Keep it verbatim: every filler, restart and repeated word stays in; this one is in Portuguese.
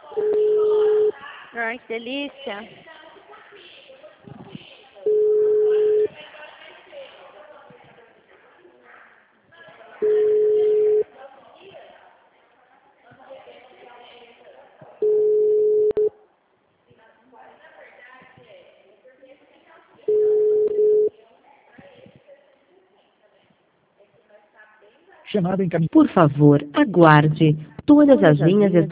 Ai, que delícia. Chamada encaminhada. Por favor, aguarde. Todas as linhas estão